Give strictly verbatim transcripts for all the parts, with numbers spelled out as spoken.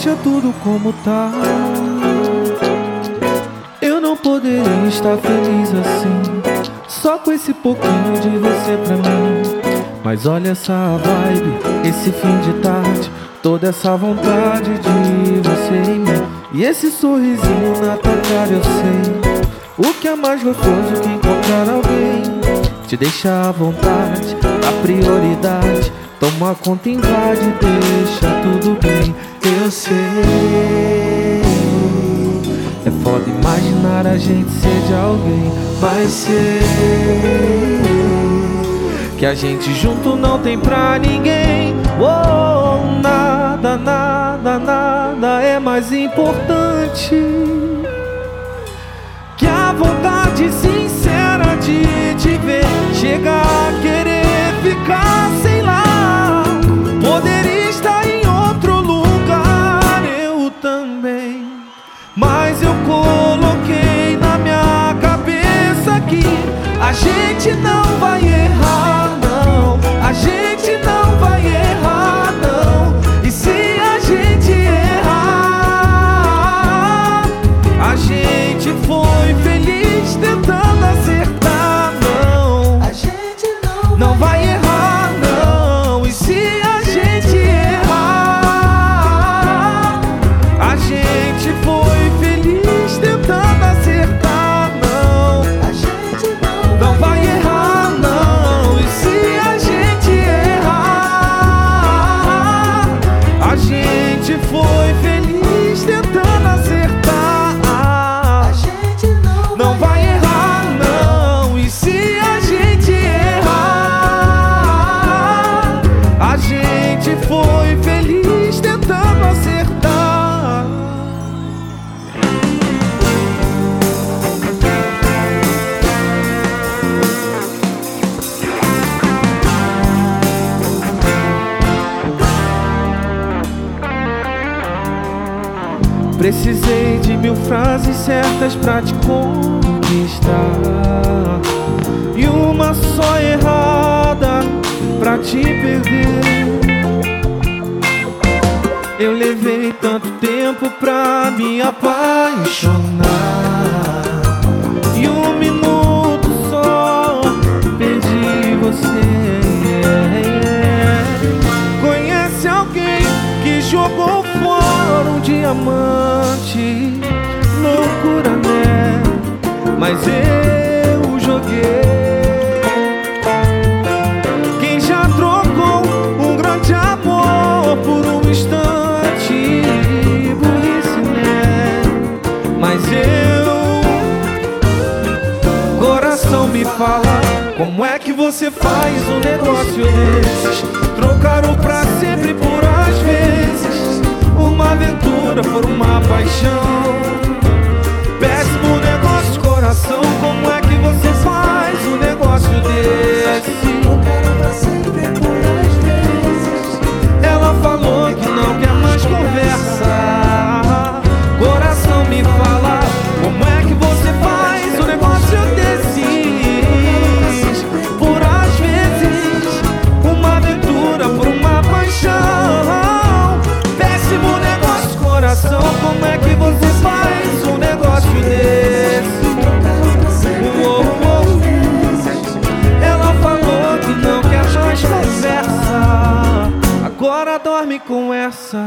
deixa tudo como tá. Eu não poderia estar feliz assim, só com esse pouquinho de você pra mim. Mas olha essa vibe, esse fim de tarde, toda essa vontade de você em mim. E esse sorrisinho na tua cara, eu sei o que é mais gostoso que encontrar alguém. Te deixa à vontade, a prioridade, toma conta, invade, deixa tudo bem. Eu sei, é foda imaginar a gente ser de alguém, mas sei que a gente junto não tem pra ninguém. Oh, nada, nada, nada é mais importante que a vontade sincera de te ver. Chega a querer ficar, sei lá, poderia estar em outro lugar, eu também. Mas eu coloquei na minha cabeça que a gente não vai errar, não. A gente não vai errar, não. E se a gente errar, a gente foi feliz tentando acertar, não. A gente não, não vai errar, não. E se a gente errar, a gente foi feliz tentando acertar, não. A gente não, não vai errar, não. E se a gente errar, a gente foi feliz tentando acertar. A gente não, não vai errar, não. E se a gente errar, a gente foi feliz tentando acertar. Precisei de mil frases certas pra te conquistar e uma só errada pra te perder. Eu levei tanto tempo pra me apaixonar e um minuto só perdi você. Conhece alguém que jogou fora um diamante? Loucura, né? Mas eu joguei. Quem já trocou um grande amor por um instante? Burrice, né? Mas eu, coração me fala, como é que você faz um negócio desses? Trocaram pra sempre por às vezes, uma aventura por uma paixão. Péssimo negócio, coração, como é que você faz um negócio desse? Trocaram pra sempre por às vezes. Ela falou que não quer mais conversa. Coração me fala, como é que você faz um negócio desses? Por às vezes, uma aventura por uma paixão. Péssimo negócio, coração, como é que você faz um negócio desse? Oh, oh. Ela falou que não quer mais conversa, agora dorme com essa.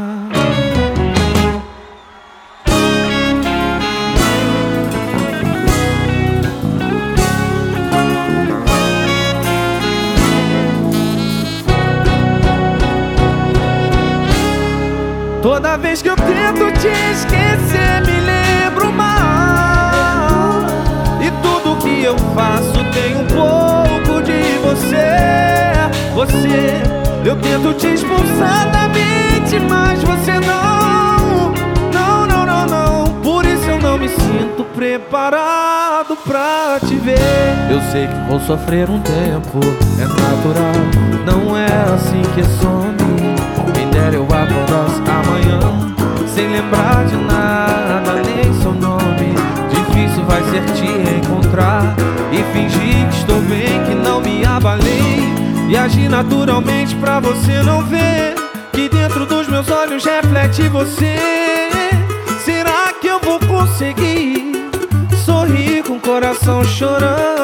Toda vez que eu tento te esquecer, me lembro mal. E tudo que eu faço tem um pouco de você. Você, eu tento te expulsar da mente, mas você não. Não, não, não, não. Por isso eu não me sinto preparado pra te ver. Eu sei que vou sofrer um tempo, é natural, não é assim que some. Quem dera eu acordasse amanhã sem lembrar de nada, nem seu nome. Difícil vai ser te encontrar e fingir que estou bem, que não me abalei, e agir naturalmente pra você não ver que dentro dos meus meus olhos reflete você. Será que eu vou conseguir sorrir com o coração chorando?